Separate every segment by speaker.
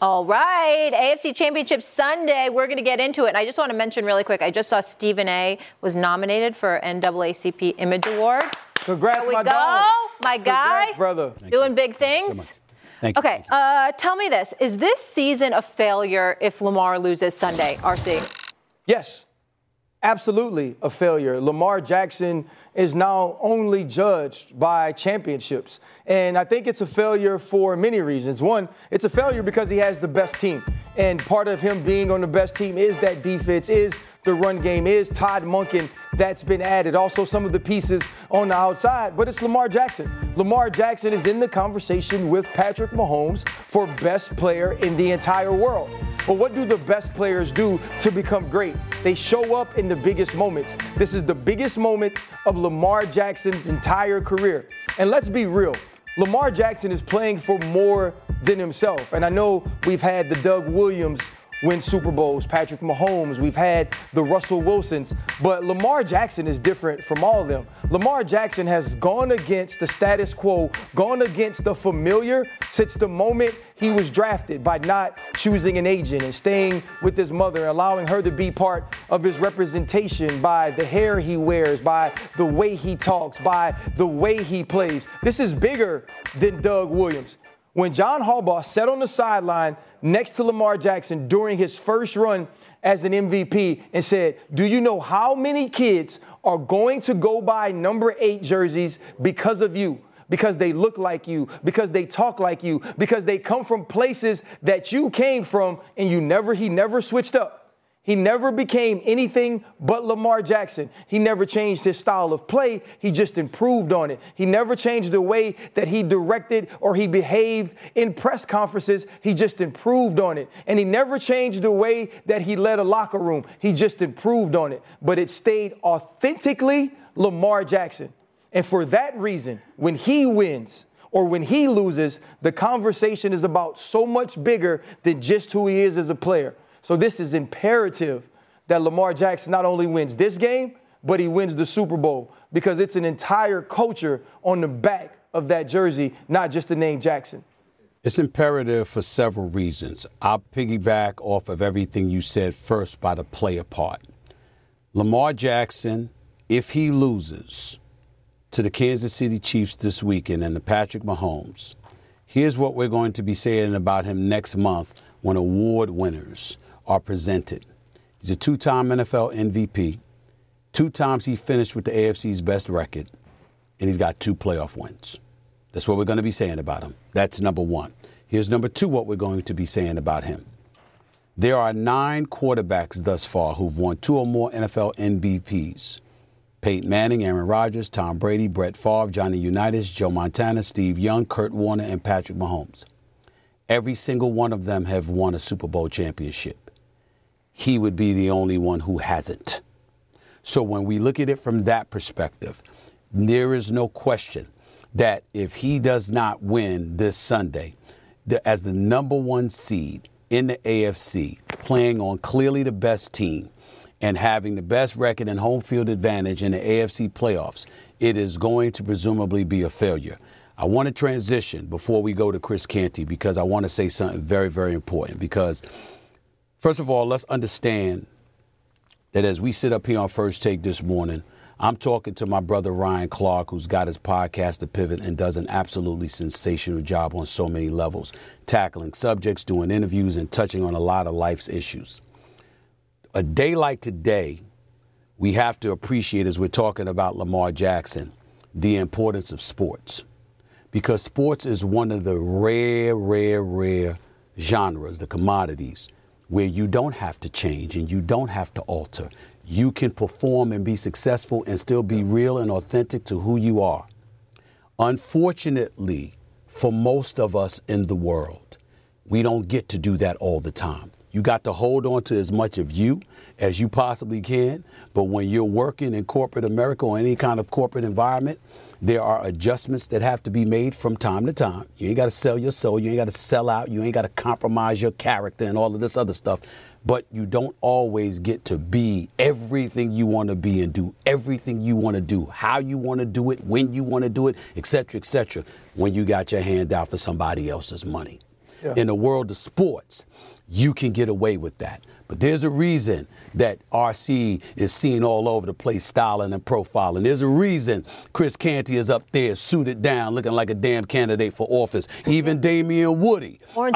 Speaker 1: All right, AFC Championship Sunday. We're going to get into it. And I just want to mention really quick, I just saw Stephen A. was nominated for NAACP Image Award.
Speaker 2: Congrats,
Speaker 1: there we
Speaker 2: my
Speaker 1: go.
Speaker 2: dog.
Speaker 1: My guy.
Speaker 2: Congrats, brother.
Speaker 1: Doing big things.
Speaker 3: So Thank you.
Speaker 1: Okay, tell me this. Is this season a failure if Lamar loses Sunday, RC?
Speaker 2: Yes, absolutely a failure. Lamar Jackson is now only judged by championships. And I think it's a failure for many reasons. One, it's a failure because he has the best team. And part of him being on the best team is that defense, is the run game, is Todd Monken that's been added. Also some of the pieces on the outside, but it's Lamar Jackson. Lamar Jackson is in the conversation with Patrick Mahomes for best player in the entire world. But what do the best players do to become great? They show up in the biggest moments. This is the biggest moment of Lamar Jackson's entire career. And let's be real, Lamar Jackson is playing for more than himself. And I know we've had the Doug Williams win Super Bowls, Patrick Mahomes, we've had the Russell Wilsons, but Lamar Jackson is different from all of them. Lamar Jackson has gone against the status quo, gone against the familiar since the moment he was drafted by not choosing an agent and staying with his mother, allowing her to be part of his representation by the hair he wears, by the way he talks, by the way he plays. This is bigger than Doug Williams. When John Harbaugh sat on the sideline next to Lamar Jackson during his first run as an MVP and said, do you know how many kids are going to go buy number 8 jerseys because of you? Because they look like you, because they talk like you, because they come from places that you came from, and he never switched up. He never became anything but Lamar Jackson. He never changed his style of play. He just improved on it. He never changed the way that he directed or he behaved in press conferences. He just improved on it. And he never changed the way that he led a locker room. He just improved on it. But it stayed authentically Lamar Jackson. And for that reason, when he wins or when he loses, the conversation is about so much bigger than just who he is as a player. So this is imperative that Lamar Jackson not only wins this game, but he wins the Super Bowl, because it's an entire culture on the back of that jersey, not just the name Jackson.
Speaker 3: It's imperative for several reasons. I'll piggyback off of everything you said first by the player part. Lamar Jackson, if he loses to the Kansas City Chiefs this weekend and the Patrick Mahomes, here's what we're going to be saying about him next month when award winners are presented. He's a 2-time NFL MVP. 2 times he finished with the AFC's best record, and he's got 2 playoff wins. That's what we're going to be saying about him. That's number 1. Here's number 2, what we're going to be saying about him. There are 9 quarterbacks thus far who've won 2 or more NFL MVPs. Peyton Manning, Aaron Rodgers, Tom Brady, Brett Favre, Johnny Unitas, Joe Montana, Steve Young, Kurt Warner, and Patrick Mahomes. Every single one of them have won a Super Bowl championship. He would be the only one who hasn't. So when we look at it from that perspective, there is no question that if he does not win this Sunday, as the number 1 seed in the AFC, playing on clearly the best team and having the best record and home field advantage in the AFC playoffs, it is going to presumably be a failure. I want to transition before we go to Chris Canty, because I want to say something very, very important. Because, first of all, let's understand that as we sit up here on First Take this morning, I'm talking to my brother Ryan Clark, who's got his podcast, The Pivot, and does an absolutely sensational job on so many levels, tackling subjects, doing interviews, and touching on a lot of life's issues. A day like today, we have to appreciate, as we're talking about Lamar Jackson, the importance of sports. Because sports is one of the rare genres, the commodities, where you don't have to change and you don't have to alter. You can perform and be successful and still be real and authentic to who you are. Unfortunately, for most of us in the world, we don't get to do that all the time. You got to hold on to as much of you as you possibly can. But when you're working in corporate America or any kind of corporate environment, there are adjustments that have to be made from time to time. You ain't got to sell your soul. You ain't got to sell out. You ain't got to compromise your character and all of this other stuff. But you don't always get to be everything you want to be and do everything you want to do, how you want to do it, when you want to do it, et cetera, when you got your hand out for somebody else's money. in the world of sports, you can get away with that. But there's a reason that RC is seen all over the place styling and profiling. There's a reason Chris Canty is up there suited down looking like a damn candidate for office. Even Damian Woody.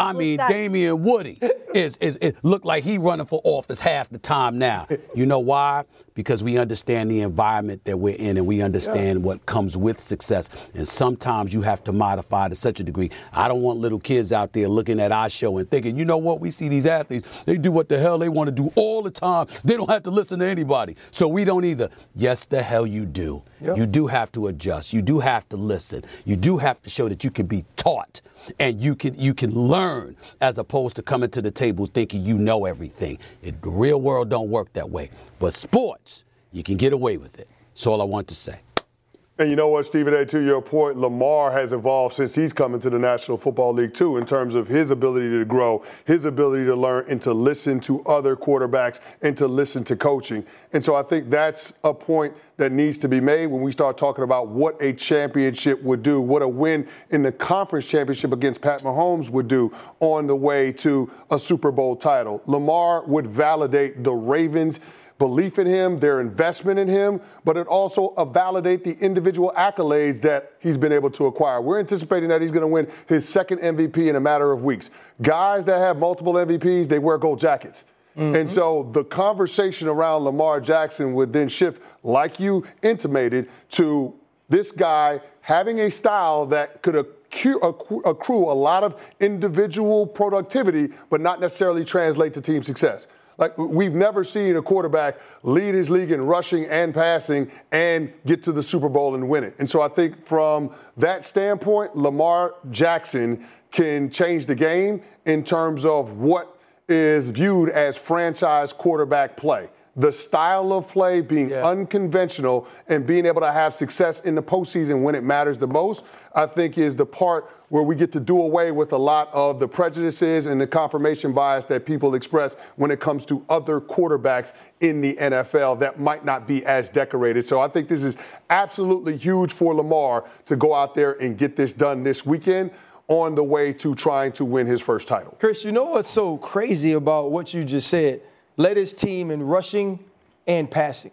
Speaker 3: Damian Woody is look like he running for office half the time now. You know why? Because we understand the environment that we're in and we understand what comes with success. And sometimes you have to modify to such a degree. I don't want little kids out there looking at our show and thinking, you know what, we see these athletes, they do what the hell they want to do all the time. They don't have to listen to anybody. So we don't either. Yes, the hell you do. Yep. You do have to adjust. You do have to listen. You do have to show that you can be taught and you can learn as opposed to coming to the table thinking you know everything. The real world don't work that way. But sports, you can get away with it. That's all I want to say.
Speaker 4: And you know what, Stephen A., to your point, Lamar has evolved since he's come into the National Football League, too, in terms of his ability to grow, his ability to learn and to listen to other quarterbacks and to listen to coaching. And so I think that's a point that needs to be made when we start talking about what a championship would do, what a win in the conference championship against Pat Mahomes would do on the way to a Super Bowl title. Lamar would validate the Ravens' belief in him, their investment in him, but it also validate the individual accolades that he's been able to acquire. We're anticipating that he's going to win his second MVP in a matter of weeks. Guys that have multiple MVPs, they wear gold jackets. Mm-hmm. And so the conversation around Lamar Jackson would then shift, like you intimated, to this guy having a style that could accrue a lot of individual productivity, but not necessarily translate to team success. Like, we've never seen a quarterback lead his league in rushing and passing and get to the Super Bowl and win it. And so I think from that standpoint, Lamar Jackson can change the game in terms of what is viewed as franchise quarterback play. The style of play being unconventional and being able to have success in the postseason when it matters the most, I think is the part where we get to do away with a lot of the prejudices and the confirmation bias that people express when it comes to other quarterbacks in the NFL that might not be as decorated. So I think this is absolutely huge for Lamar to go out there and get this done this weekend on the way to trying to win his first title.
Speaker 2: Chris, you know what's so crazy about what you just said? Led his team in rushing and passing.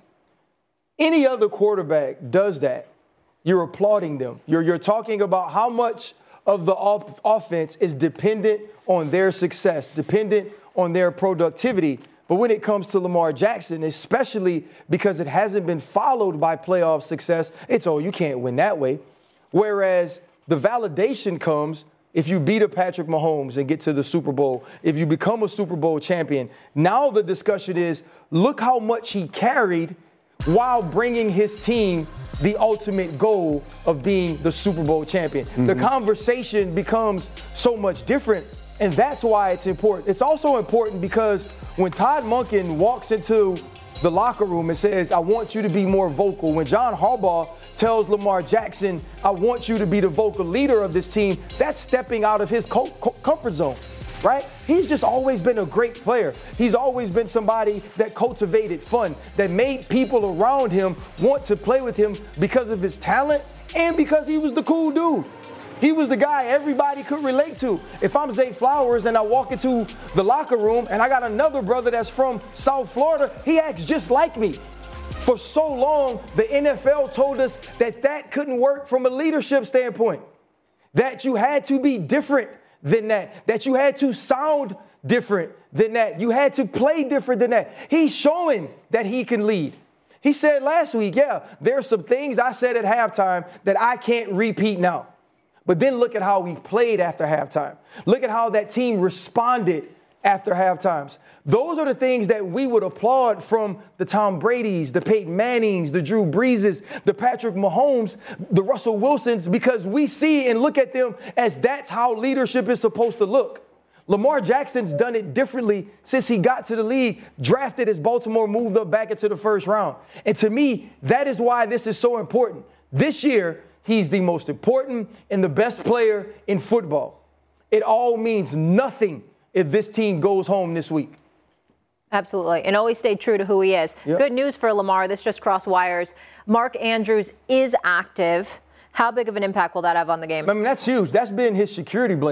Speaker 2: Any other quarterback does that. You're applauding them. You're talking about how much of the offense is dependent on their success, dependent on their productivity. But when it comes to Lamar Jackson, especially because it hasn't been followed by playoff success, it's, you can't win that way. Whereas the validation comes if you beat a Patrick Mahomes and get to the Super Bowl, if you become a Super Bowl champion. Now the discussion is, look how much he carried while bringing his team the ultimate goal of being the Super Bowl champion. Mm-hmm. The conversation becomes so much different, and that's why it's important. It's also important because when Todd Monken walks into the locker room and says, I want you to be more vocal, when John Harbaugh tells Lamar Jackson, I want you to be the vocal leader of this team, that's stepping out of his comfort zone, right? He's just always been a great player. He's always been somebody that cultivated fun, that made people around him want to play with him because of his talent and because he was the cool dude. He was the guy everybody could relate to. If I'm Zay Flowers and I walk into the locker room and I got another brother that's from South Florida, he acts just like me. For so long, the NFL told us that couldn't work from a leadership standpoint, that you had to be different than that you had to sound different than that, you had to play different than that. He's showing that he can lead. He said last week, there's some things I said at halftime that I can't repeat now. But then look at how we played after halftime. Look at how that team responded after halftimes. Those are the things that we would applaud from the Tom Bradys, the Peyton Mannings, the Drew Breeses, the Patrick Mahomes, the Russell Wilsons, because we see and look at them as that's how leadership is supposed to look. Lamar Jackson's done it differently since he got to the league, drafted as Baltimore moved up back into the first round. And to me, that is why this is so important. This year, he's the most important and the best player in football. It all means nothing if this team goes home this week.
Speaker 1: Absolutely. And always stay true to who he is. Yep. Good news for Lamar. This just crossed wires. Mark Andrews is active. How big of an impact will that have on the game?
Speaker 2: I mean, that's huge. That's been his security blanket.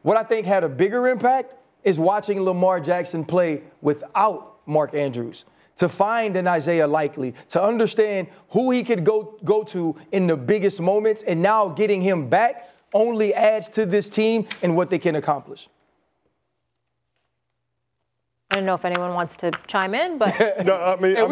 Speaker 2: what I think had a bigger impact is watching Lamar Jackson play without Mark Andrews. To find an Isaiah Likely, to understand who he could go to in the biggest moments, and now getting him back only adds to this team and what they can accomplish.
Speaker 1: I don't know if anyone wants to chime in, but
Speaker 2: you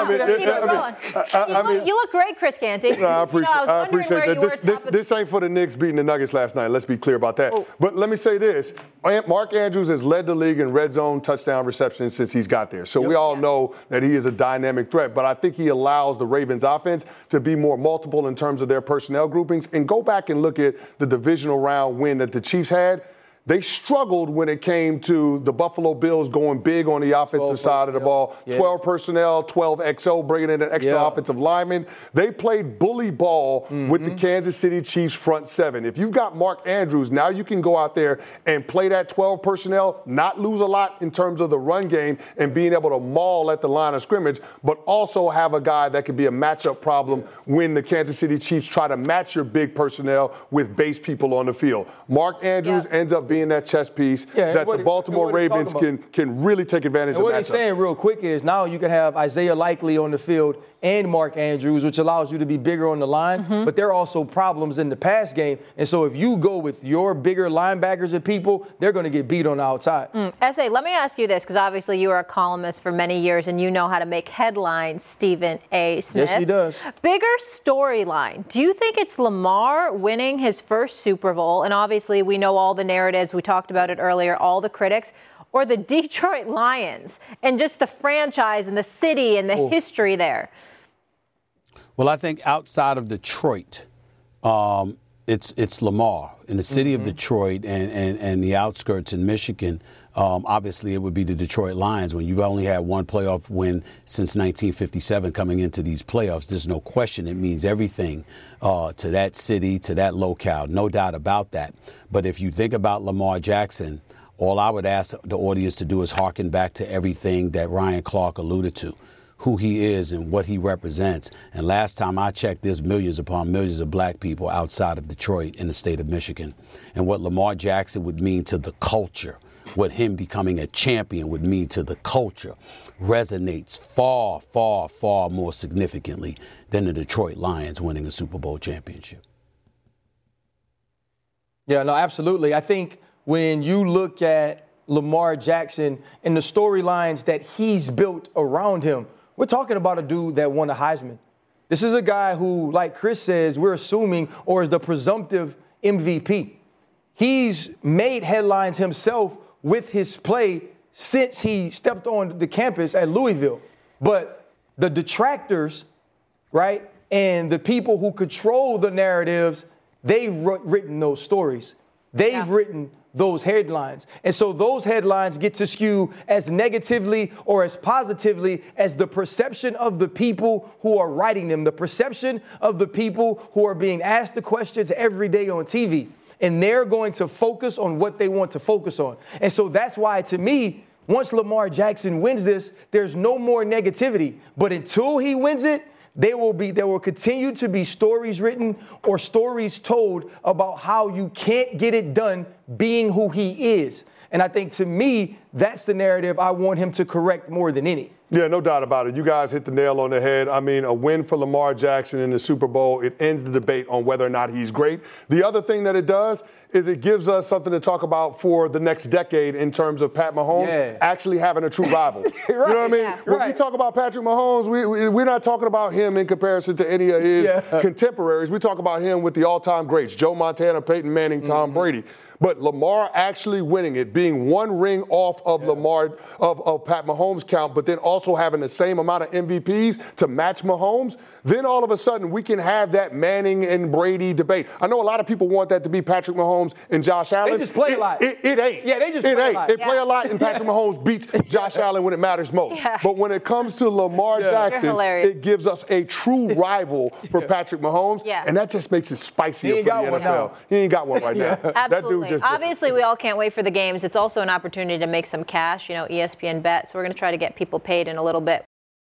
Speaker 1: look great, Chris Canty.
Speaker 4: No, I appreciate
Speaker 1: that.
Speaker 4: This ain't for the Knicks beating the Nuggets last night. Let's be clear about that. Oh. But let me say this. Mark Andrews has led the league in red zone touchdown reception since he's got there. So we all know that he is a dynamic threat. But I think he allows the Ravens offense to be more multiple in terms of their personnel groupings. And go back and look at the divisional round win that the Chiefs had. They struggled when it came to the Buffalo Bills going big on the offensive side of the ball. 12 personnel, 12 XO, bringing in an extra offensive lineman. They played bully ball with the Kansas City Chiefs front seven. If you've got Mark Andrews, now you can go out there and play that 12 personnel, not lose a lot in terms of the run game and being able to maul at the line of scrimmage, but also have a guy that could be a matchup problem when the Kansas City Chiefs try to match your big personnel with base people on the field. Mark Andrews ends up being that chess piece that the Baltimore Ravens can really take advantage of.
Speaker 2: What he's saying real quick is now you can have Isaiah Likely on the field and Mark Andrews, which allows you to be bigger on the line, but there are also problems in the pass game. And so if you go with your bigger linebackers and people, they're going to get beat on the outside.
Speaker 1: S.A., let me ask you this, because obviously you were a columnist for many years and you know how to make headlines, Stephen A. Smith.
Speaker 2: Yes, he does.
Speaker 1: Bigger storyline. Do you think it's Lamar winning his first Super Bowl? And obviously we know all the narratives. We talked about it earlier, all the critics. Or the Detroit Lions and just the franchise and the city and the history there?
Speaker 3: Well, I think outside of Detroit, it's Lamar. In the city of Detroit and the outskirts in Michigan, obviously it would be the Detroit Lions. When you've only had one playoff win since 1957 coming into these playoffs, there's no question it means everything to that city, to that locale, no doubt about that. But if you think about Lamar Jackson, all I would ask the audience to do is hearken back to everything that Ryan Clark alluded to, who he is and what he represents. And last time I checked, there's millions upon millions of black people outside of Detroit in the state of Michigan. And what Lamar Jackson would mean to the culture, what him becoming a champion would mean to the culture, resonates far, far, far more significantly than the Detroit Lions winning a Super Bowl championship.
Speaker 2: Yeah, no, absolutely. I think when you look at Lamar Jackson and the storylines that he's built around him, we're talking about a dude that won a Heisman. This is a guy who, like Chris says, we're assuming, or is the presumptive MVP. He's made headlines himself with his play since he stepped on the campus at Louisville. But the detractors, right, and the people who control the narratives, they've written those stories. They've written those headlines. And so those headlines get to skew as negatively or as positively as the perception of the people who are writing them, the perception of the people who are being asked the questions every day on TV. And they're going to focus on what they want to focus on. And so that's why, to me, once Lamar Jackson wins this, there's no more negativity. But until he wins it, there will continue to be stories written or stories told about how you can't get it done being who he is. And I think, to me, that's the narrative I want him to correct more than any.
Speaker 4: Yeah, no doubt about it. You guys hit the nail on the head. I mean, a win for Lamar Jackson in the Super Bowl, it ends the debate on whether or not he's great. The other thing that it does is it gives us something to talk about for the next decade in terms of Pat Mahomes actually having a true rival. You know what I mean? When we talk about Patrick Mahomes, we're not talking about him in comparison to any of his contemporaries. We talk about him with the all-time greats, Joe Montana, Peyton Manning, Tom Brady. But Lamar actually winning it, being one ring off of Lamar, of Pat Mahomes' count, but then also having the same amount of MVPs to match Mahomes, then all of a sudden we can have that Manning and Brady debate. I know a lot of people want that to be Patrick Mahomes and Josh Allen.
Speaker 2: They just play a lot.
Speaker 4: It ain't.
Speaker 2: Yeah, they just play a lot.
Speaker 4: They play a lot, and Patrick Mahomes beats Josh Allen when it matters most. But when it comes to Lamar Jackson, it gives us a true rival for Patrick Mahomes, and that just makes it spicier for the NFL. He ain't got one right now.
Speaker 1: Absolutely.
Speaker 4: That dude just
Speaker 1: obviously, we all can't wait for the games. It's also an opportunity to make some cash, ESPN Bet. So we're going to try to get people paid in a little bit.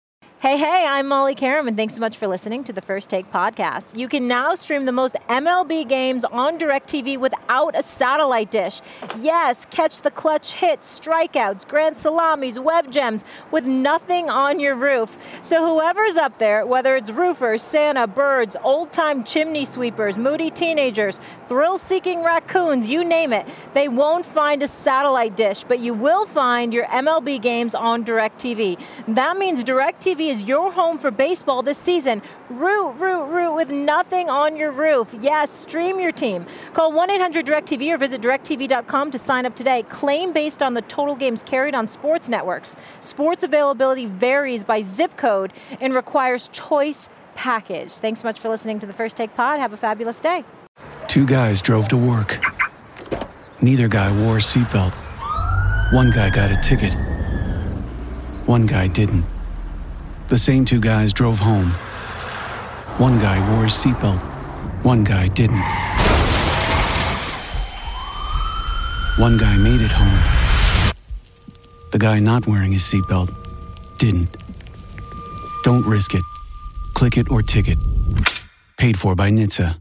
Speaker 1: Hey, I'm Molly Karam, and thanks so much for listening to the First Take podcast. You can now stream the most MLB games on DirecTV without a satellite dish. Yes, catch the clutch hits, strikeouts, grand salamis, web gems with nothing on your roof. So whoever's up there, whether it's roofers, Santa, birds, old-time chimney sweepers, moody teenagers, thrill-seeking raccoons, you name it, they won't find a satellite dish, but you will find your MLB games on DirecTV. That means DirecTV is your home for baseball this season. Root with nothing on your roof. Yes, stream your team. Call 1-800-DirecTV or visit directtv.com to sign up today. Claim based on the total games carried on sports networks. Sports availability varies by zip code and requires choice package. Thanks so much for listening to the First Take Pod. Have a fabulous day.
Speaker 5: Two guys drove to work. Neither guy wore a seatbelt. One guy got a ticket. One guy didn't. The same two guys drove home. One guy wore his seatbelt. One guy didn't. One guy made it home. The guy not wearing his seatbelt didn't. Don't risk it. Click it or ticket. Paid for by NHTSA.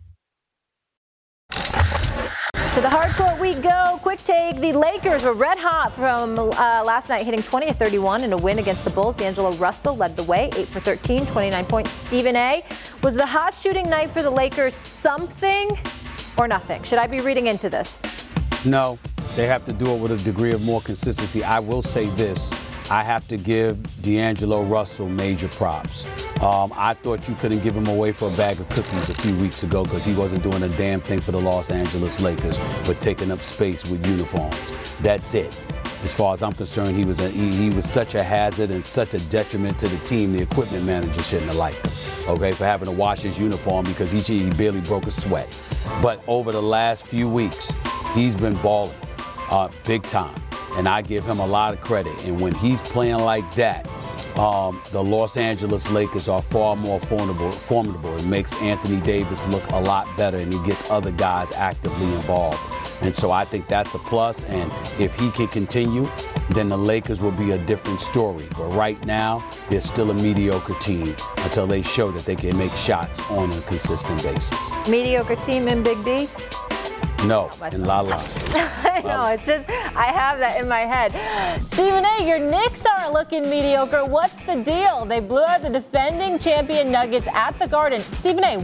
Speaker 1: To the hard court we go. Quick take. The Lakers were red hot from last night, hitting 20 of 31 in a win against the Bulls. D'Angelo Russell led the way, 8 for 13, 29 points. Stephen A. Was the hot shooting night for the Lakers something or nothing? Should I be reading into this?
Speaker 3: No, they have to do it with a degree of more consistency. I will say this. I have to give D'Angelo Russell major props. I thought you couldn't give him away for a bag of cookies a few weeks ago because he wasn't doing a damn thing for the Los Angeles Lakers, but taking up space with uniforms. That's it. As far as I'm concerned, he was such a hazard and such a detriment to the team. The equipment manager shouldn't have liked him, okay, for having to wash his uniform because he barely broke a sweat. But over the last few weeks, he's been balling big time. And I give him a lot of credit. And when he's playing like that, the Los Angeles Lakers are far more formidable. It makes Anthony Davis look a lot better, and he gets other guys actively involved. And so I think that's a plus. And if he can continue, then the Lakers will be a different story. But right now, they're still a mediocre team until they show that they can make shots on a consistent basis.
Speaker 1: Mediocre team in Big D?
Speaker 3: No, in La La.
Speaker 1: I know, it's just, I have that in my head. Stephen A., your Knicks aren't looking mediocre. What's the deal? They blew out the defending champion Nuggets at the Garden. Stephen A.,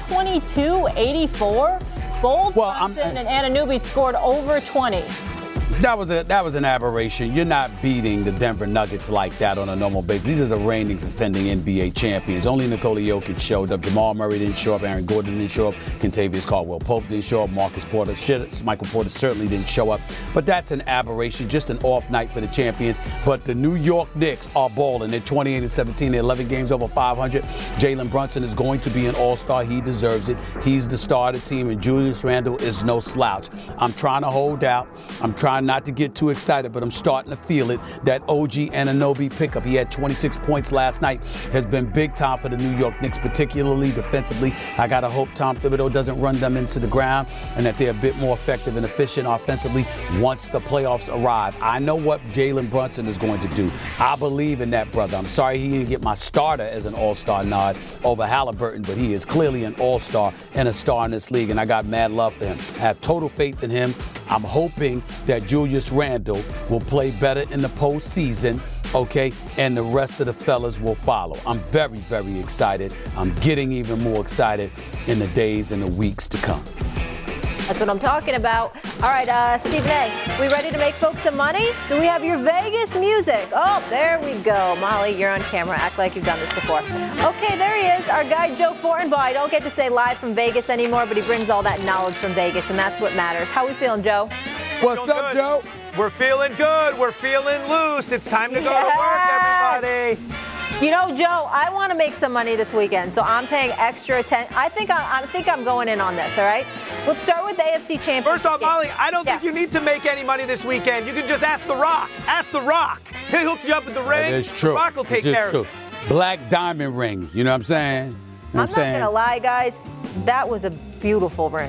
Speaker 1: 122-84? Bold Thompson and Anunoby scored over 20.
Speaker 3: That was an aberration. You're not beating the Denver Nuggets like that on a normal basis. These are the reigning defending NBA champions. Only Nikola Jokic showed up. Jamal Murray didn't show up. Aaron Gordon didn't show up. Kentavious Caldwell-Pope didn't show up. Michael Porter certainly didn't show up. But that's an aberration, just an off night for the champions. But the New York Knicks are balling. They're 28-17. They're 11 games over 500. Jalen Brunson is going to be an all-star. He deserves it. He's the star of the team, and Julius Randle is no slouch. I'm trying to hold out. I'm trying not to get too excited, but I'm starting to feel it. That OG Anunoby pickup, he had 26 points last night, has been big time for the New York Knicks, particularly defensively. I got to hope Tom Thibodeau doesn't run them into the ground and that they're a bit more effective and efficient offensively once the playoffs arrive. I know what Jalen Brunson is going to do. I believe in that brother. I'm sorry he didn't get my starter as an all-star nod over Halliburton, but he is clearly an all-star and a star in this league, and I got mad love for him. I have total faith in him. I'm hoping that Julius Randle will play better in the postseason, okay, and the rest of the fellas will follow. I'm very, very excited. I'm getting even more excited in the days and the weeks to come.
Speaker 1: That's what I'm talking about. All right, Stephen A., we ready to make folks some money? Do we have your Vegas music? Oh, there we go. Molly, you're on camera. Act like you've done this before. Okay, there he is, our guy Joe Fortenbaugh. I don't get to say live from Vegas anymore, but he brings all that knowledge from Vegas, and that's what matters. How we feeling, Joe?
Speaker 6: What's up, Joe? We're feeling good. We're feeling loose. It's time to go to work, everybody.
Speaker 1: You know, Joe, I want to make some money this weekend, so I'm paying extra attention. I think I'm going in on this, all right? Let's start with the AFC Championship.
Speaker 6: First off, Molly, I don't think you need to make any money this weekend. You can just ask The Rock. Ask The Rock. He'll hook you up at the ring.
Speaker 3: That is true.
Speaker 6: The Rock will take care of it.
Speaker 3: Black diamond ring. You know what I'm saying?
Speaker 1: I'm not going to lie, guys. That was a beautiful ring.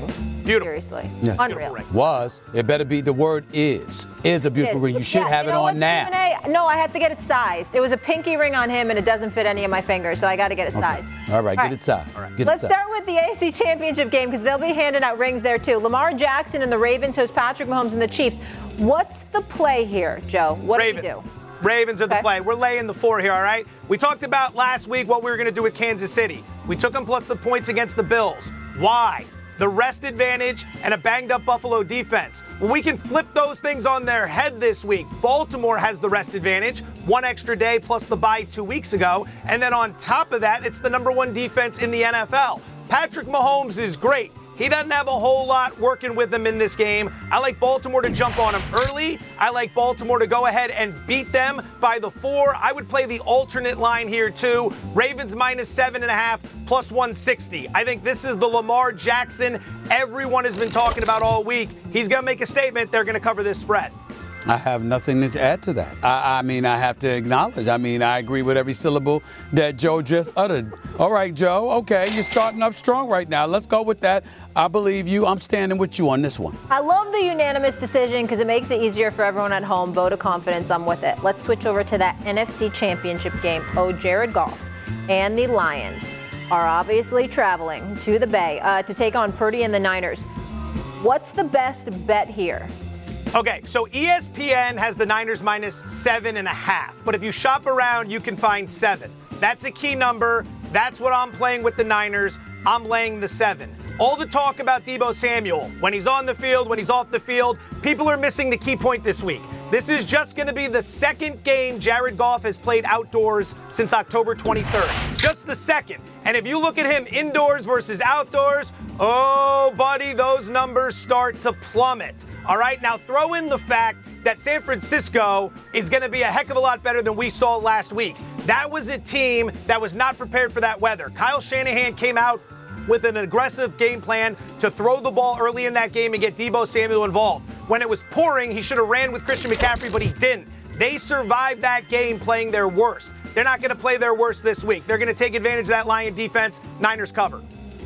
Speaker 6: Beautiful.
Speaker 1: Seriously.
Speaker 3: Yes.
Speaker 1: Unreal.
Speaker 3: Was. It better be the word is. Is a beautiful ring. You should have it on now.
Speaker 1: No, I had to get it sized. It was a pinky ring on him, and it doesn't fit any of my fingers, so I got to get it sized.
Speaker 3: All right, get it sized.
Speaker 6: All right.
Speaker 1: Let's start with the AFC Championship game because they'll be handing out rings there too. Lamar Jackson and the Ravens host Patrick Mahomes and the Chiefs. What's the play here, Joe? What do we do?
Speaker 6: Ravens are the play. We're laying the 4 here, all right? We talked about last week what we were going to do with Kansas City. We took them plus the points against the Bills. Why? The rest advantage and a banged-up Buffalo defense. Well, we can flip those things on their head this week. Baltimore has the rest advantage, 1 extra day plus the bye 2 weeks ago. And then on top of that, it's the number 1 defense in the NFL. Patrick Mahomes is great. He doesn't have a whole lot working with him in this game. I like Baltimore to jump on him early. I like Baltimore to go ahead and beat them by the 4. I would play the alternate line here too. Ravens minus 7.5 plus 160. I think this is the Lamar Jackson everyone has been talking about all week. He's going to make a statement. They're going to cover this spread.
Speaker 3: I have nothing to add to that. I mean, I have to acknowledge. I mean, I agree with every syllable that Joe just uttered. All right, Joe. Okay, you're starting off strong right now. Let's go with that. I believe you. I'm standing with you on this one.
Speaker 1: I love the unanimous decision because it makes it easier for everyone at home. Vote of confidence. I'm with it. Let's switch over to that NFC Championship game. Jared Goff and the Lions are obviously traveling to the Bay to take on Purdy and the Niners. What's the best bet here?
Speaker 6: Okay, so ESPN has the Niners minus 7.5. But if you shop around, you can find 7. That's a key number. That's what I'm playing with the Niners. I'm laying the 7. All the talk about Deebo Samuel, when he's on the field, when he's off the field, people are missing the key point this week. This is just going to be the second game Jared Goff has played outdoors since October 23rd. Just the second. And if you look at him indoors versus outdoors, oh, buddy, those numbers start to plummet. All right, now throw in the fact that San Francisco is going to be a heck of a lot better than we saw last week. That was a team that was not prepared for that weather. Kyle Shanahan came out with an aggressive game plan to throw the ball early in that game and get Deebo Samuel involved. When it was pouring, he should have ran with Christian McCaffrey, but he didn't. They survived that game playing their worst. They're not going to play their worst this week. They're going to take advantage of that Lion defense. Niners cover.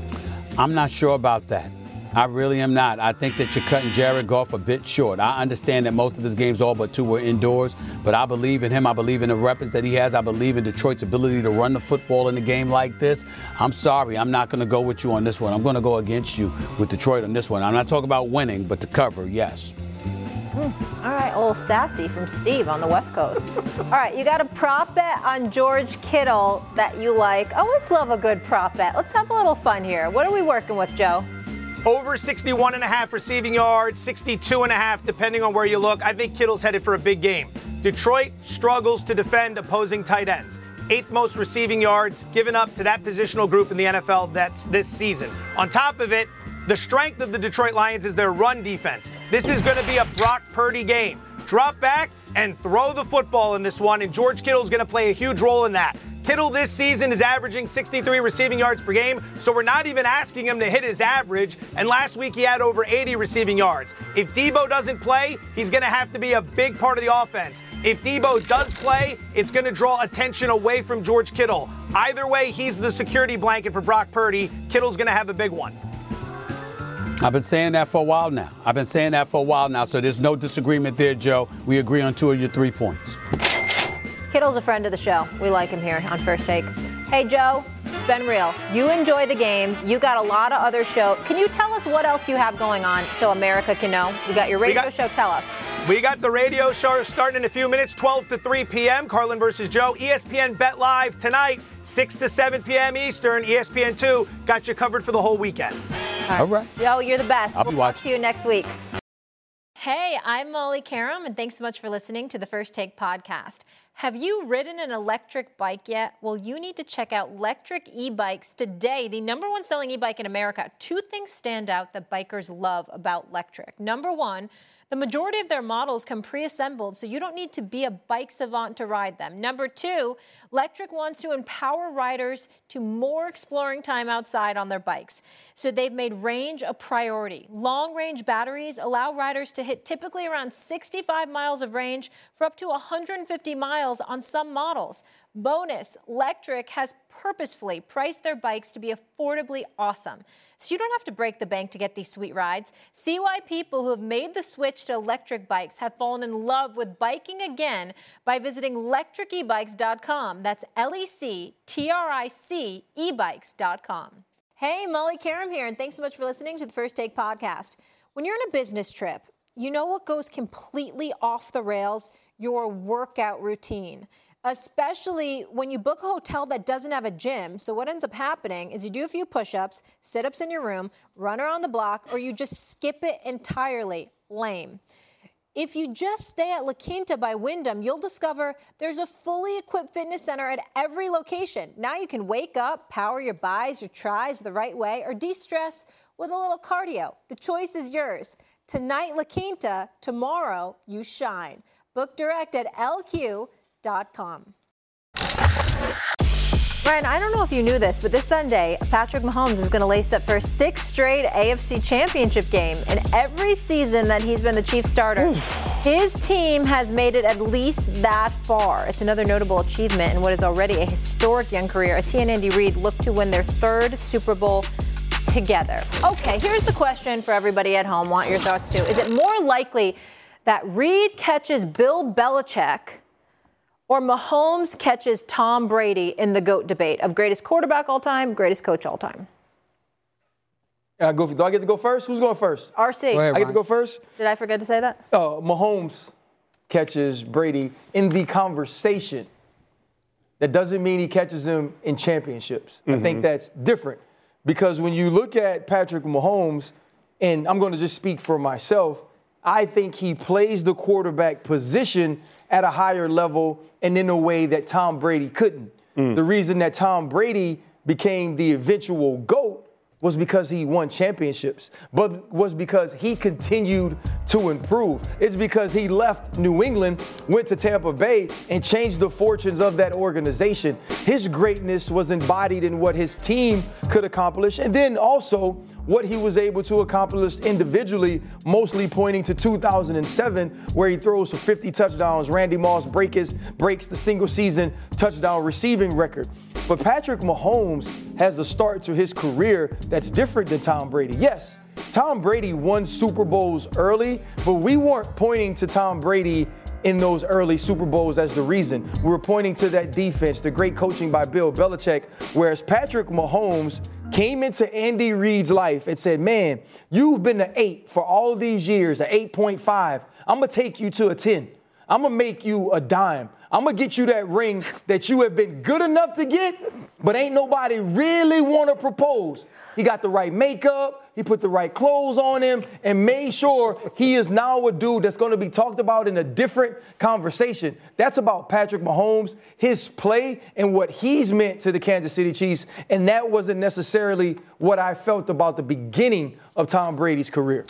Speaker 3: I'm not sure about that. I really am not. I think that you're cutting Jared Goff a bit short. I understand that most of his games, all but 2, were indoors, but I believe in him. I believe in the weapons that he has. I believe in Detroit's ability to run the football in a game like this. I'm sorry. I'm not going to go with you on this one. I'm going to go against you with Detroit on this one. I'm not talking about winning, but to cover, yes.
Speaker 1: All right, old sassy from Steve on the West Coast. All right, you got a prop bet on George Kittle that you like. Always love a good prop bet. Let's have a little fun here. What are we working with, Joe?
Speaker 6: Over 61.5 receiving yards, 62.5 depending on where you look. I think Kittle's headed for a big game. Detroit struggles to defend opposing tight ends. 8th most receiving yards given up to that positional group in the NFL that's this season. On top of it, the strength of the Detroit Lions is their run defense. This is going to be a Brock Purdy game. Drop back and throw the football in this one, and George Kittle's going to play a huge role in that. Kittle this season is averaging 63 receiving yards per game, so we're not even asking him to hit his average, and last week he had over 80 receiving yards. If Deebo doesn't play, he's going to have to be a big part of the offense. If Deebo does play, it's going to draw attention away from George Kittle. Either way, he's the security blanket for Brock Purdy. Kittle's going to have a big one.
Speaker 3: I've been saying that for a while now. So there's no disagreement there, Joe. We agree on 2 of your 3 points.
Speaker 1: Kittle's a friend of the show. We like him here on First Take. Hey, Joe, it's been real. You enjoy the games. You got a lot of other shows. Can you tell us what else you have going on so America can know? You got your radio show. Tell us.
Speaker 6: We got the radio show starting in a few minutes, 12 to 3 p.m., Carlin versus Joe. ESPN Bet Live tonight, 6 to 7 p.m. Eastern. ESPN2 got you covered for the whole weekend.
Speaker 3: All right.
Speaker 1: Joe, you're the best.
Speaker 3: I'll be watching.
Speaker 1: Talk to you next week. Hey, I'm Molly Karam, and thanks so much for listening to the First Take podcast. Have you ridden an electric bike yet? Well, you need to check out Lectric E-Bikes today, the #1 selling e-bike in America. 2 things stand out that bikers love about Lectric. Number 1, The majority of their models come pre-assembled, so you don't need to be a bike savant to ride them. Number 2, Lectric wants to empower riders to more exploring time outside on their bikes. So they've made range a priority. Long-range batteries allow riders to hit typically around 65 miles of range for up to 150 miles on some models. Bonus, Lectric has purposefully priced their bikes to be affordably awesome. So you don't have to break the bank to get these sweet rides. See why people who have made the switch to electric bikes have fallen in love with biking again by visiting lectricebikes.com. That's LECTRIC ebikes.com. Hey, Molly Karam here, and thanks so much for listening to the First Take podcast. When you're on a business trip, you know what goes completely off the rails? Your workout routine. Especially when you book a hotel that doesn't have a gym. So what ends up happening is you do a few push-ups, sit-ups in your room, run around the block, or you just skip it entirely. Lame. If you just stay at La Quinta by Wyndham, you'll discover there's a fully equipped fitness center at every location. Now you can wake up, power your bis, your tris the right way, or de-stress with a little cardio. The choice is yours. Tonight, La Quinta. Tomorrow, you shine. Book direct at LQ.com. Ryan, I don't know if you knew this, but this Sunday, Patrick Mahomes is going to lace up for a 6th straight AFC Championship game. And every season that he's been the Chiefs starter, his team has made it at least that far. It's another notable achievement in what is already a historic young career as he and Andy Reid look to win their 3rd Super Bowl together. Okay, here's the question for everybody at home. Want your thoughts too. Is it more likely that Reid catches Bill Belichick or Mahomes catches Tom Brady in the GOAT debate of greatest quarterback all time, greatest coach all time?
Speaker 2: Do I get to go first? Who's going first?
Speaker 1: RC.
Speaker 2: I get to go first?
Speaker 1: Did I forget to say that?
Speaker 2: Mahomes catches Brady in the conversation. That doesn't mean he catches him in championships. I think that's different because when you look at Patrick Mahomes, and I'm going to just speak for myself, I think he plays the quarterback position at a higher level and in a way that Tom Brady couldn't. The reason that Tom Brady became the eventual GOAT was because he won championships, but was because he continued to improve. It's because he left New England, went to Tampa Bay, and changed the fortunes of that organization. His greatness was embodied in what his team could accomplish, and then also what he was able to accomplish individually, mostly pointing to 2007, where he throws for 50 touchdowns. Randy Moss breaks the single-season touchdown receiving record. But Patrick Mahomes has a start to his career that's different than Tom Brady. Yes, Tom Brady won Super Bowls early, but we weren't pointing to Tom Brady in those early Super Bowls as the reason. We were pointing to that defense, the great coaching by Bill Belichick, whereas Patrick Mahomes came into Andy Reid's life and said, man, you've been an 8 for all these years, an 8.5. I'm going to take you to a 10. I'm going to make you a dime. I'm going to get you that ring that you have been good enough to get, but ain't nobody really want to propose. He got the right makeup, he put the right clothes on him, and made sure he is now a dude that's going to be talked about in a different conversation. That's about Patrick Mahomes, his play, and what he's meant to the Kansas City Chiefs, and that wasn't necessarily what I felt about the beginning of Tom Brady's career.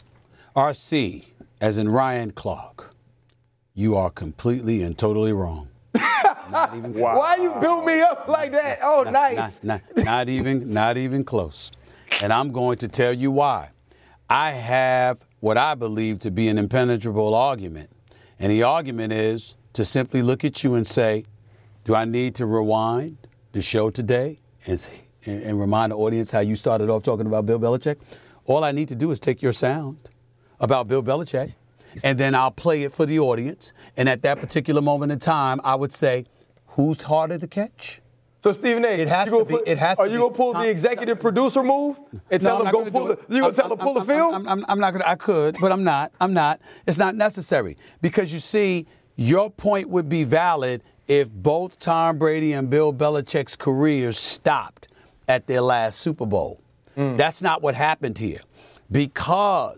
Speaker 3: RC, as in Ryan Clark, you are completely and totally wrong. Not even
Speaker 2: wow. Why you built me up like that? Oh, nice.
Speaker 3: Not even close. And I'm going to tell you why. I have what I believe to be an impenetrable argument. And the argument is to simply look at you and say, do I need to rewind the show today and remind the audience how you started off talking about Bill Belichick? All I need to do is take your sound about Bill Belichick, and then I'll play it for the audience. And at that particular moment in time, I would say, who's harder to catch?
Speaker 2: So, Stephen A., are you going to pull the executive producer move and tell him go pull the – you going to tell him pull the film?
Speaker 3: I'm not going to – I could, but I'm not. It's not necessary because, you see, your point would be valid if both Tom Brady and Bill Belichick's careers stopped at their last Super Bowl. That's not what happened here. Because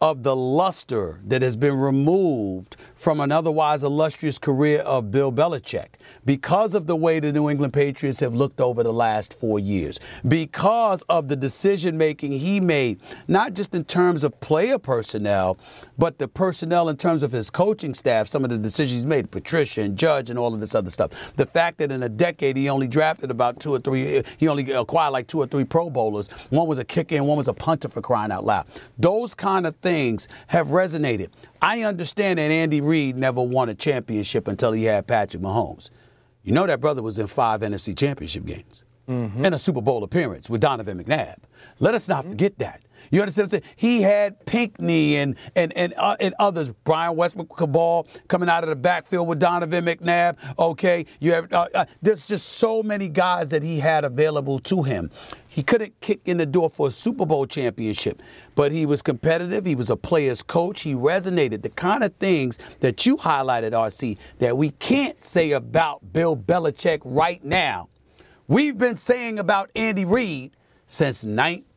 Speaker 3: of the luster that has been removed from an otherwise illustrious career of Bill Belichick because of the way the New England Patriots have looked over the last 4 years, because of the decision-making he made, not just in terms of player personnel, but the personnel in terms of his coaching staff, some of the decisions he's made, Patricia and Judge and all of this other stuff. The fact that in a decade he only drafted about 2 or 3, he only acquired like 2 or 3 Pro Bowlers. One was a kicker and one was a punter, for crying out loud. Those kind of things have resonated. I understand that Andy Reid never won a championship until he had Patrick Mahomes. You know that brother was in 5 NFC championship games and a Super Bowl appearance with Donovan McNabb. Let us not forget that. You understand what I'm saying? He had Pinckney and others. Brian Westbrook Cabal coming out of the backfield with Donovan McNabb. Okay, you have there's just so many guys that he had available to him. He couldn't kick in the door for a Super Bowl championship, but he was competitive. He was a player's coach. He resonated. The kind of things that you highlighted, RC, that we can't say about Bill Belichick right now, we've been saying about Andy Reid since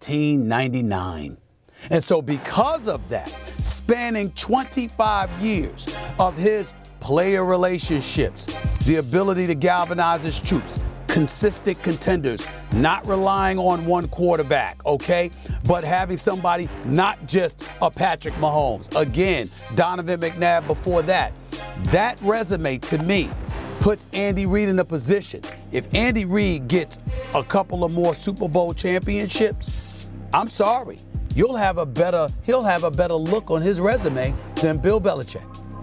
Speaker 3: 1999. And so because of that, spanning 25 years of his player relationships, the ability to galvanize his troops, consistent contenders, not relying on one quarterback, okay, but having somebody, not just a Patrick Mahomes. Again, Donovan McNabb before that. That resume, to me, puts Andy Reid in a position. If Andy Reid gets a couple of more Super Bowl championships, I'm sorry, he'll have a better look on his resume than Bill Belichick.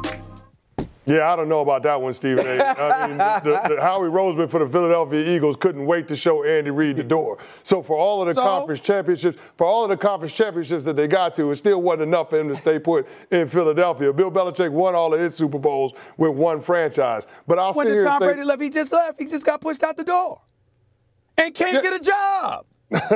Speaker 4: Yeah, I don't know about that one, Stephen A. I mean, the Howie Roseman for the Philadelphia Eagles couldn't wait to show Andy Reid the door. So for all of the conference championships that they got to, it still wasn't enough for him to stay put in Philadelphia. Bill Belichick won all of his Super Bowls with one franchise. But I'll sit here and say,
Speaker 3: when Tom Brady left, he just left. He just got pushed out the door and can't get a job.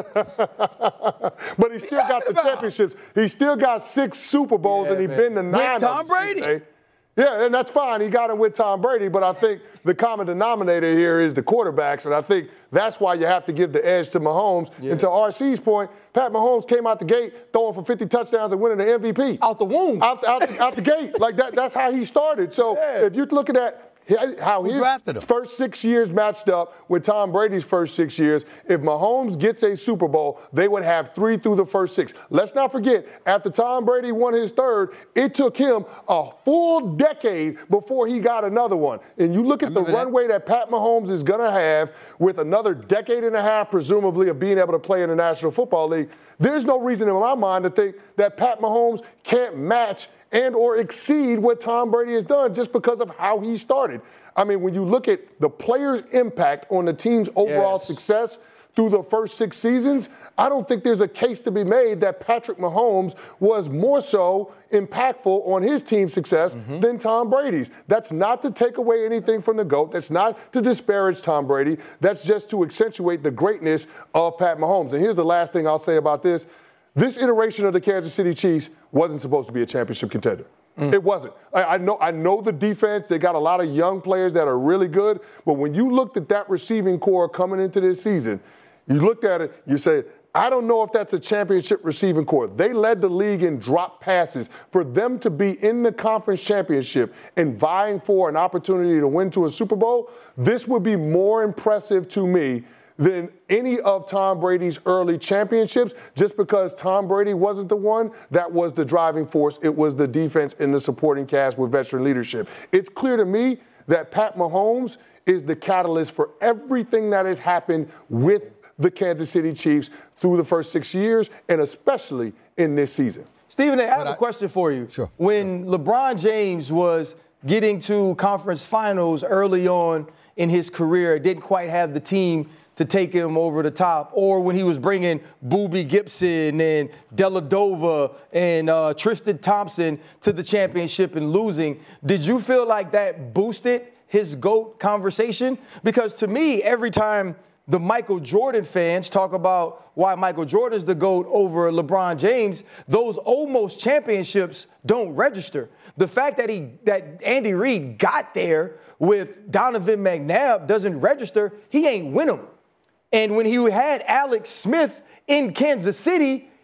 Speaker 4: But he still got the championships. He still got 6 Super Bowls, and he's been to 9
Speaker 3: with Tom Brady.
Speaker 4: Yeah, and that's fine. He got it with Tom Brady, but I think the common denominator here is the quarterbacks, and I think that's why you have to give the edge to Mahomes. Yeah. And to RC's point, Pat Mahomes came out the gate throwing for 50 touchdowns and winning the MVP.
Speaker 2: Out the womb.
Speaker 4: Out the gate. Like that's how he started. So if you're looking at how his first 6 years matched up with Tom Brady's first 6 years, if Mahomes gets a Super Bowl, they would have 3 through the first 6. Let's not forget, after Tom Brady won his third, it took him a full decade before he got another one. And you look at the runway that Pat Mahomes is going to have with another decade and a half, presumably, of being able to play in the National Football League, there's no reason in my mind to think that Pat Mahomes can't match and or exceed what Tom Brady has done just because of how he started. I mean, when you look at the player's impact on the team's overall success through the first 6 seasons, I don't think there's a case to be made that Patrick Mahomes was more so impactful on his team's success than Tom Brady's. That's not to take away anything from the GOAT. That's not to disparage Tom Brady. That's just to accentuate the greatness of Pat Mahomes. And here's the last thing I'll say about this. This iteration of the Kansas City Chiefs wasn't supposed to be a championship contender. It wasn't. I know the defense. They got a lot of young players that are really good. But when you looked at that receiving core coming into this season, you looked at it, you say, I don't know if that's a championship receiving core. They led the league in drop passes. For them to be in the conference championship and vying for an opportunity to win to a Super Bowl, this would be more impressive to me than any of Tom Brady's early championships, just because Tom Brady wasn't the one that was the driving force. It was the defense and the supporting cast with veteran leadership. It's clear to me that Pat Mahomes is the catalyst for everything that has happened with the Kansas City Chiefs through the first 6 years, and especially in this season.
Speaker 2: Stephen, I have a question for you.
Speaker 3: Sure.
Speaker 2: When LeBron James was getting to conference finals early on in his career, didn't quite have the team to take him over the top, or when he was bringing Boobie Gibson and Dellavedova and Tristan Thompson to the championship and losing, did you feel like that boosted his GOAT conversation? Because to me, every time the Michael Jordan fans talk about why Michael Jordan's the GOAT over LeBron James, those almost championships don't register. The fact that Andy Reid got there with Donovan McNabb doesn't register. He ain't win them. And when he had Alex Smith in Kansas City,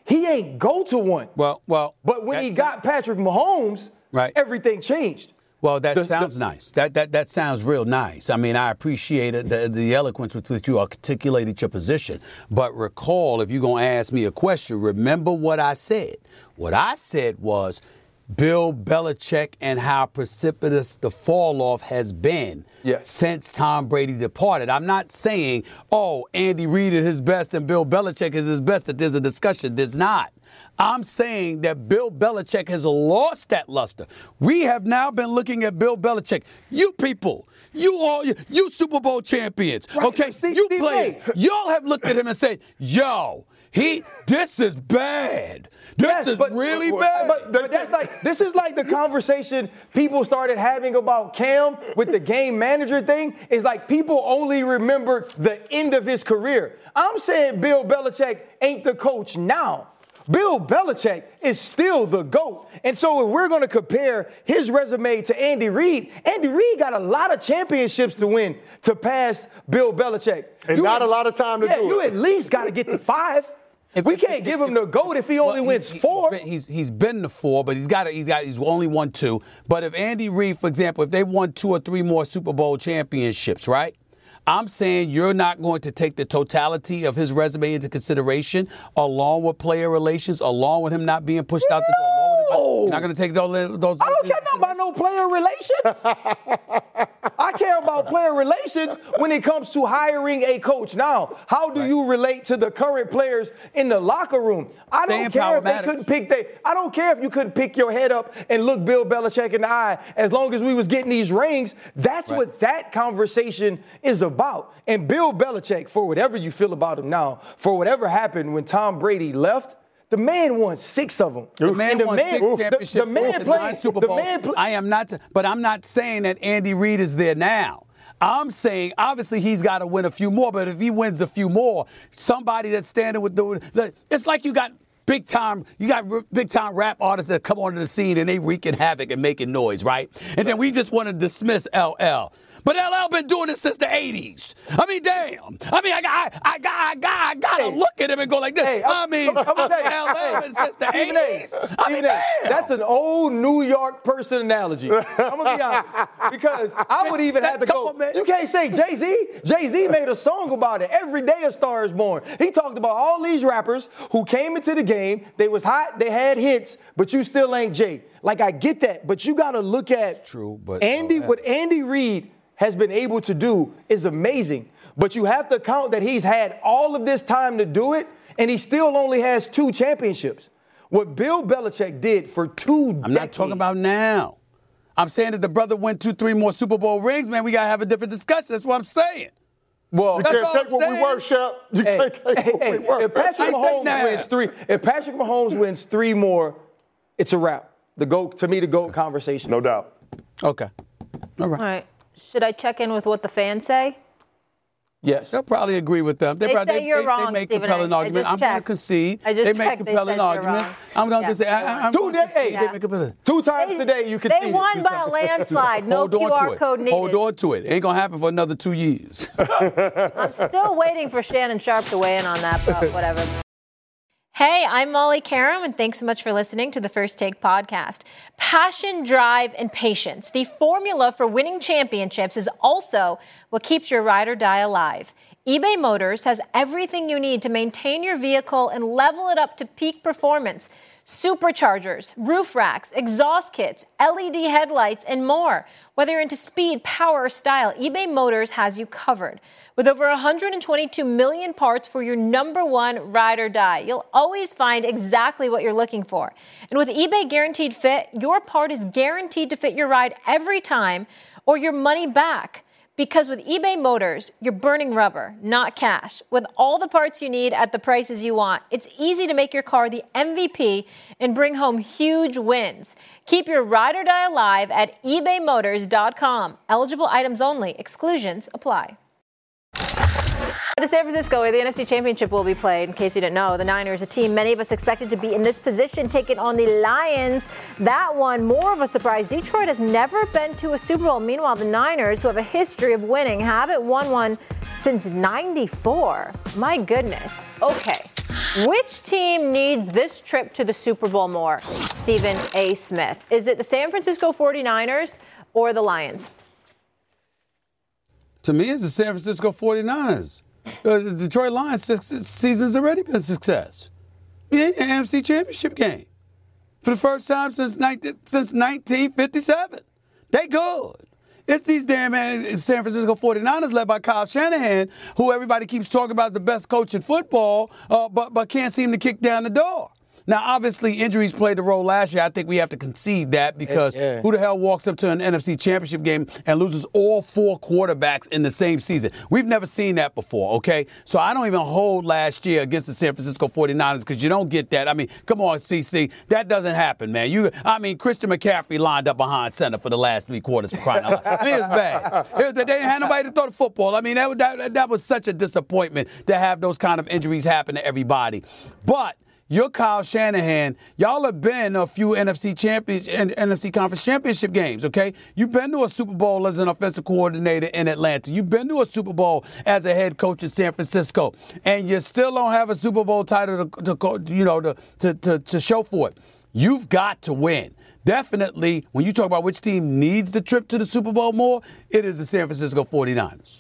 Speaker 2: he ain't go to one.
Speaker 3: Well.
Speaker 2: But when he got Patrick Mahomes,
Speaker 3: right,
Speaker 2: everything changed.
Speaker 3: Well, that sounds nice. That sounds real nice. I mean, I appreciated the eloquence with which you articulated your position. But recall, if you're going to ask me a question, remember what I said. What I said was Bill Belichick and how precipitous the fall off has been since Tom Brady departed. I'm not saying, Andy Reid is his best and Bill Belichick is his best, that there's a discussion. There's not. I'm saying that Bill Belichick has lost that luster. We have now been looking at Bill Belichick. You people, you Super Bowl champions, right, okay? You players, y'all have looked at him and said, this is bad. This is really bad.
Speaker 2: But this is like the conversation people started having about Cam with the game manager thing. It's like people only remember the end of his career. I'm saying Bill Belichick ain't the coach now. Bill Belichick is still the GOAT. And so if we're going to compare his resume to Andy Reid got a lot of championships to win to pass Bill Belichick.
Speaker 4: And not a lot of time to do it.
Speaker 2: You at least got to get to 5. We can't give him the GOAT if he only wins 4.
Speaker 3: He's been to 4, but he's only won 2. But if Andy Reid, for example, if they won 2 or 3 more Super Bowl championships, right? I'm saying you're not going to take the totality of his resume into consideration, along with player relations, along with him not being pushed out the door. You're not going to take those.
Speaker 2: I don't care nothing about no player relations. I care about player relations when it comes to hiring a coach. Now, how do you relate to the current players in the locker room? I don't care if they couldn't pick. I don't care if you couldn't pick your head up and look Bill Belichick in the eye. As long as we was getting these rings, that's what that conversation is about. And Bill Belichick, for whatever you feel about him now, for whatever happened when Tom Brady left, the man won 6 of them.
Speaker 3: The man won 6 championships.
Speaker 2: The man played Super Bowl.
Speaker 3: I am not, but I'm not saying that Andy Reid is there now. I'm saying, obviously, he's got to win a few more, but if he wins a few more, somebody that's standing with it's like you got big time rap artists that come onto the scene and they wreaking havoc and making noise, right? And then we just want to dismiss LL. But LL been doing this since the 80s. I mean, damn. I mean, I gotta look at him and go like this. LL been since the 80s. I mean, damn.
Speaker 2: That's an old New York person analogy. I'm gonna be honest. Because I would even have to go. You can't say Jay-Z. Jay-Z made a song about it. Every day a Star is Born. He talked about all these rappers who came into the game. They was hot. They had hits, but you still ain't Jay. Like, I get that, but you gotta look at what Andy Reid has been able to do is amazing. But you have to count that he's had all of this time to do it, and he still only has 2 championships. What Bill Belichick did for 2 decades.
Speaker 3: I'm not talking about now. I'm saying that the brother went 2-3 more Super Bowl rings, man. We got to have a different discussion. That's what I'm saying.
Speaker 4: Well, you can't take what we were, Shep. You can't take what we were.
Speaker 2: If Patrick Mahomes wins 3 more, it's a wrap. The GOAT conversation.
Speaker 4: No doubt.
Speaker 3: Okay. All right.
Speaker 1: Should I check in with what the fans say?
Speaker 2: Yes.
Speaker 3: They'll probably agree with them.
Speaker 1: They say you're wrong,
Speaker 3: They make
Speaker 1: Stephen.
Speaker 3: compelling arguments. I'm going to concede. They make compelling arguments. I'm going to say,
Speaker 2: 2 times today you conceded.
Speaker 1: They won by a landslide. No QR code needed.
Speaker 3: Hold on to it. Ain't going to happen for another 2 years.
Speaker 1: I'm still waiting for Shannon Sharpe to weigh in on that, but whatever. Hey, I'm Molly Karam, and thanks so much for listening to the First Take podcast. Passion, drive, and patience. The formula for winning championships is also what keeps your ride or die alive. eBay Motors has everything you need to maintain your vehicle and level it up to peak performance. Superchargers, roof racks, exhaust kits, LED headlights, and more. Whether you're into speed, power, or style, eBay Motors has you covered. With over 122 million parts for your #1 ride or die, you'll always find exactly what you're looking for. And with eBay Guaranteed Fit, your part is guaranteed to fit your ride every time or your money back. Because with eBay Motors, you're burning rubber, not cash. With all the parts you need at the prices you want, it's easy to make your car the MVP and bring home huge wins. Keep your ride or die alive at ebaymotors.com. Eligible items only. Exclusions apply. To San Francisco, where the NFC Championship will be played. In case you didn't know, the Niners, a team many of us expected to be in this position, taking on the Lions. That one, more of a surprise. Detroit has never been to a Super Bowl. Meanwhile, the Niners, who have a history of winning, haven't won one since '94. My goodness. Okay. Which team needs this trip to the Super Bowl more? Stephen A. Smith. Is it the San Francisco 49ers or the Lions?
Speaker 3: To me, it's the San Francisco 49ers. The Detroit Lions season's already been a success. Yeah, NFC Championship game. For the first time since 1957. They good. It's these damn San Francisco 49ers led by Kyle Shanahan, who everybody keeps talking about as the best coach in football, but can't seem to kick down the door. Now, obviously, injuries played a role last year. I think we have to concede that because who the hell walks up to an NFC Championship game and loses all 4 quarterbacks in the same season? We've never seen that before, okay? So I don't even hold last year against the San Francisco 49ers because you don't get that. I mean, come on, CC. That doesn't happen, man. Christian McCaffrey lined up behind center for the last 3 quarters for crying out loud. I mean, it was bad. They didn't have nobody to throw the football. I mean, that was such a disappointment to have those kind of injuries happen to everybody. But you're Kyle Shanahan. Y'all have been a few NFC Conference Championship games, okay? You've been to a Super Bowl as an offensive coordinator in Atlanta. You've been to a Super Bowl as a head coach in San Francisco, and you still don't have a Super Bowl title to show for it. You've got to win. Definitely, when you talk about which team needs the trip to the Super Bowl more, it is the San Francisco 49ers.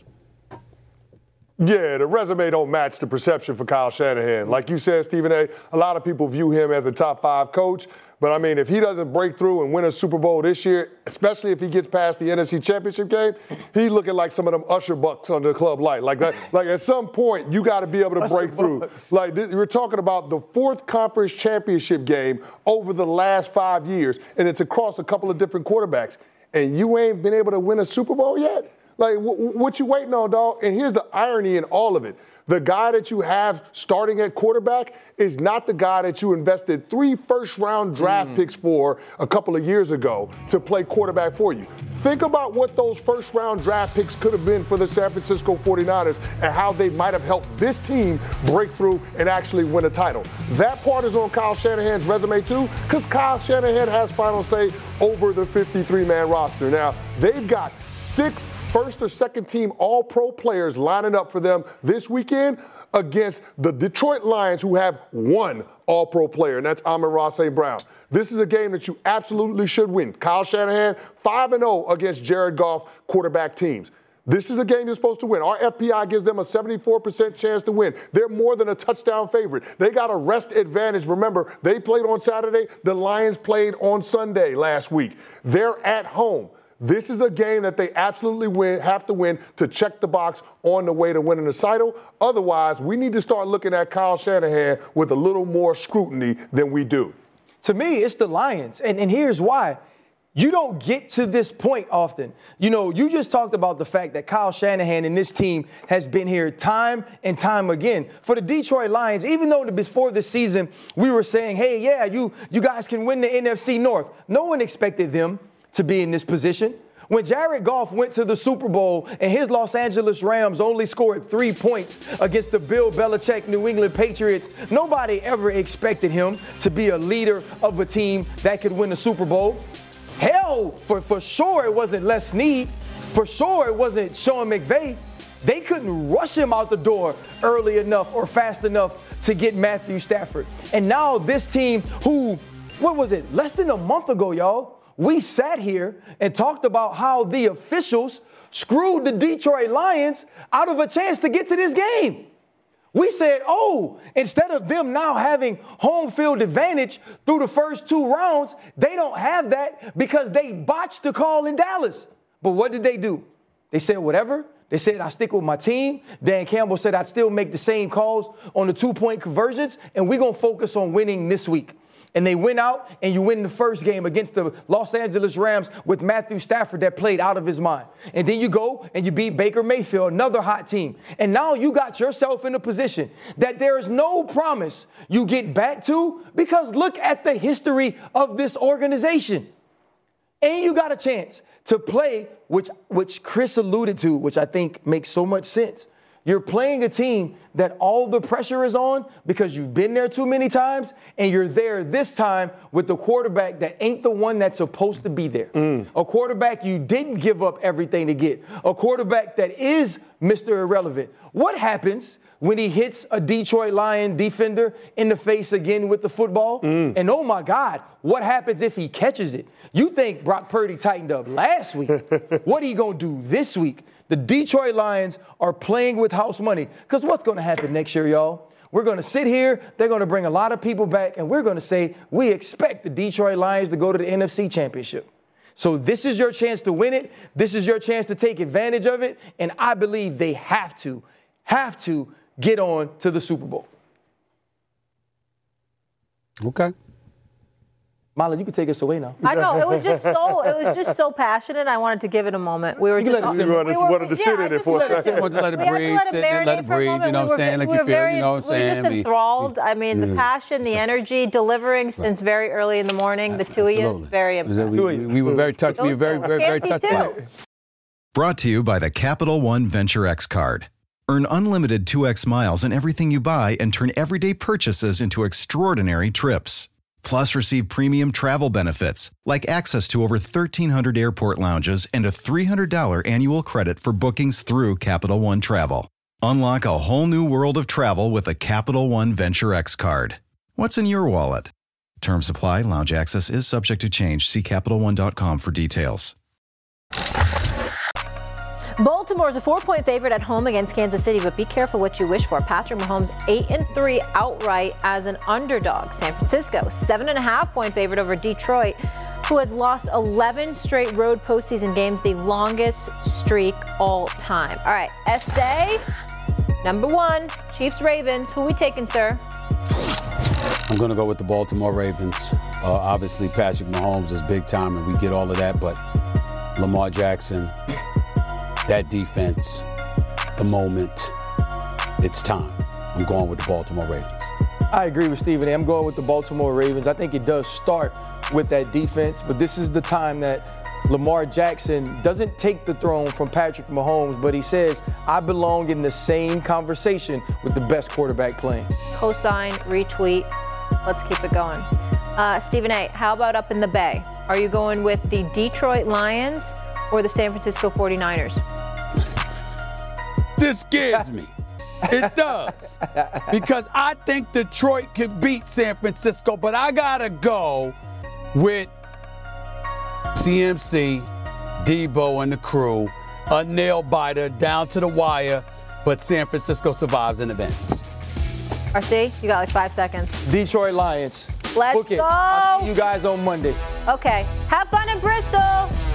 Speaker 4: Yeah, the resume don't match the perception for Kyle Shanahan. Like you said, Stephen A., a lot of people view him as a top 5 coach. But, I mean, if he doesn't break through and win a Super Bowl this year, especially if he gets past the NFC Championship game, he's looking like some of them usher bucks under the Club Light. Like at some point, you got to be able to break through. Like, we're talking about the 4th conference championship game over the last 5 years, and it's across a couple of different quarterbacks. And you ain't been able to win a Super Bowl yet? Like, what you waiting on, dog? And here's the irony in all of it. The guy that you have starting at quarterback is not the guy that you invested 3 first-round draft picks for a couple of years ago to play quarterback for you. Think about what those first-round draft picks could have been for the San Francisco 49ers and how they might have helped this team break through and actually win a title. That part is on Kyle Shanahan's resume, too, because Kyle Shanahan has final say over the 53-man roster. Now, they've got 6 first or second team all-pro players lining up for them this weekend against the Detroit Lions, who have 1 all-pro player, and that's Amon-Ra St. Brown. This is a game that you absolutely should win. Kyle Shanahan, 5-0 against Jared Goff quarterback teams. This is a game you're supposed to win. Our FPI gives them a 74% chance to win. They're more than a touchdown favorite. They got a rest advantage. Remember, they played on Saturday. The Lions played on Sunday last week. They're at home. This is a game that they absolutely have to win to check the box on the way to winning the title. Otherwise, we need to start looking at Kyle Shanahan with a little more scrutiny than we do.
Speaker 2: To me, it's the Lions, and here's why. You don't get to this point often. You know, you just talked about the fact that Kyle Shanahan and this team has been here time and time again. For the Detroit Lions, even though before the season we were saying, hey, yeah, you guys can win the NFC North, no one expected them to be in this position. When Jared Goff went to the Super Bowl and his Los Angeles Rams only scored 3 points against the Bill Belichick New England Patriots, nobody ever expected him to be a leader of a team that could win the Super Bowl. Hell, for sure it wasn't Les Snead. For sure it wasn't Sean McVay. They couldn't rush him out the door early enough or fast enough to get Matthew Stafford. And now this team who, less than a month ago, y'all, we sat here and talked about how the officials screwed the Detroit Lions out of a chance to get to this game. We said, instead of them now having home field advantage through the first 2 rounds, they don't have that because they botched the call in Dallas. But what did they do? They said whatever. They said, I stick with my team. Dan Campbell said, I'd still make the same calls on the 2-point conversions, and we're going to focus on winning this week. And they went out, and you win the first game against the Los Angeles Rams with Matthew Stafford that played out of his mind. And then you go and you beat Baker Mayfield, another hot team. And now you got yourself in a position that there is no promise you get back to, because look at the history of this organization. And you got a chance to play, which Chris alluded to, which I think makes so much sense. You're playing a team that all the pressure is on because you've been there too many times, and you're there this time with the quarterback that ain't the one that's supposed to be there. A quarterback you didn't give up everything to get. A quarterback that is Mr. Irrelevant. What happens when he hits a Detroit Lion defender in the face again with the football? And oh my God, what happens if he catches it? You think Brock Purdy tightened up last week. What are he going to do this week? The Detroit Lions are playing with house money. Because what's going to happen next year, y'all? We're going to sit here, they're going to bring a lot of people back, and we're going to say, we expect the Detroit Lions to go to the NFC Championship. So this is your chance to win it. This is your chance to take advantage of it. And I believe they have to get on to the Super Bowl.
Speaker 3: Okay.
Speaker 2: Marlon, you can take us away now.
Speaker 1: I know, it was just so passionate. I wanted to give it a moment. We were
Speaker 2: You
Speaker 1: just
Speaker 4: wanted to sit in it for a second.
Speaker 3: Want to let it breathe, let it breathe, you know what I'm saying? Like you feel, you know what I'm saying?
Speaker 1: We were just enthralled. I mean, the passion, the energy, delivering since very early in the morning. The two of you, very impressive.
Speaker 3: We were very touched. We were very touched by it.
Speaker 7: Brought to you by the Capital One Venture X card. Earn unlimited 2x miles on everything you buy and turn everyday purchases into extraordinary trips. Plus, receive premium travel benefits like access to over 1,300 airport lounges and a $300 annual credit for bookings through Capital One Travel. Unlock a whole new world of travel with a Capital One Venture X card. What's in your wallet? Terms apply. Lounge access is subject to change. See CapitalOne.com for details.
Speaker 1: Baltimore is a 4-point favorite at home against Kansas City, but be careful what you wish for. Patrick Mahomes 8-3 outright as an underdog. San Francisco 7.5-point favorite over Detroit, who has lost 11 straight road postseason games, the longest streak all time. All right, SA number 1, Chiefs Ravens. Who we taking, sir?
Speaker 3: I'm going to go with the Baltimore Ravens. Obviously, Patrick Mahomes is big time, and we get all of that, but Lamar Jackson, that defense, the moment, it's time. I'm going with the Baltimore Ravens.
Speaker 2: I agree with Stephen A. I'm going with the Baltimore Ravens. I think it does start with that defense, but this is the time that Lamar Jackson doesn't take the throne from Patrick Mahomes, but he says, I belong in the same conversation with the best quarterback playing.
Speaker 1: Cosign, retweet. Let's keep it going. Stephen A., how about up in the Bay? Are you going with the Detroit Lions or the San Francisco 49ers?
Speaker 3: This scares me. It does. Because I think Detroit could beat San Francisco, but I got to go with CMC, Debo, and the crew. A nail biter down to the wire, but San Francisco survives and advances.
Speaker 1: RC, you got like 5 seconds.
Speaker 2: Detroit Lions.
Speaker 1: Let's
Speaker 2: Book it.
Speaker 1: go.
Speaker 2: I'll see you guys on Monday.
Speaker 1: Okay. Have fun in Bristol.